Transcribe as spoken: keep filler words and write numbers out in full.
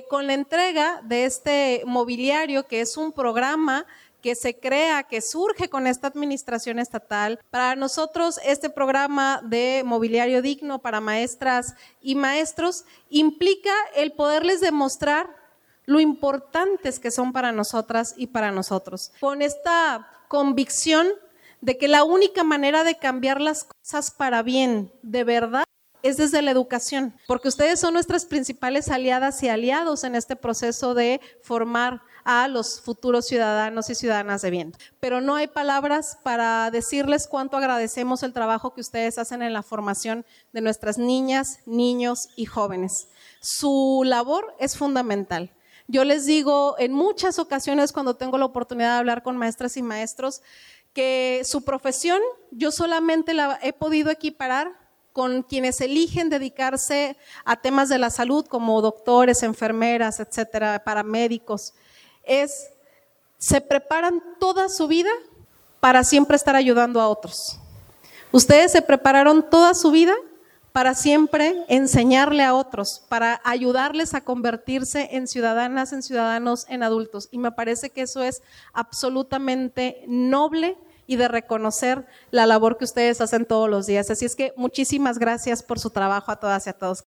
con la entrega de este mobiliario, que es un programa que se crea, que surge con esta administración estatal. Para nosotros, este programa de mobiliario digno para maestras y maestros implica el poderles demostrar lo importantes que son para nosotras y para nosotros. Con esta convicción de que la única manera de cambiar las cosas para bien, de verdad, es desde la educación, porque ustedes son nuestras principales aliadas y aliados en este proceso de formar a los futuros ciudadanos y ciudadanas de bien. Pero no hay palabras para decirles cuánto agradecemos el trabajo que ustedes hacen en la formación de nuestras niñas, niños y jóvenes. Su labor es fundamental. Yo les digo en muchas ocasiones cuando tengo la oportunidad de hablar con maestras y maestros que su profesión yo solamente la he podido equiparar con quienes eligen dedicarse a temas de la salud como doctores, enfermeras, etcétera, paramédicos. Es, se preparan toda su vida para siempre estar ayudando a otros. Ustedes se prepararon toda su vida para siempre enseñarle a otros, para ayudarles a convertirse en ciudadanas, en ciudadanos, en adultos. Y me parece que eso es absolutamente noble y de reconocer la labor que ustedes hacen todos los días. Así es que muchísimas gracias por su trabajo a todas y a todos.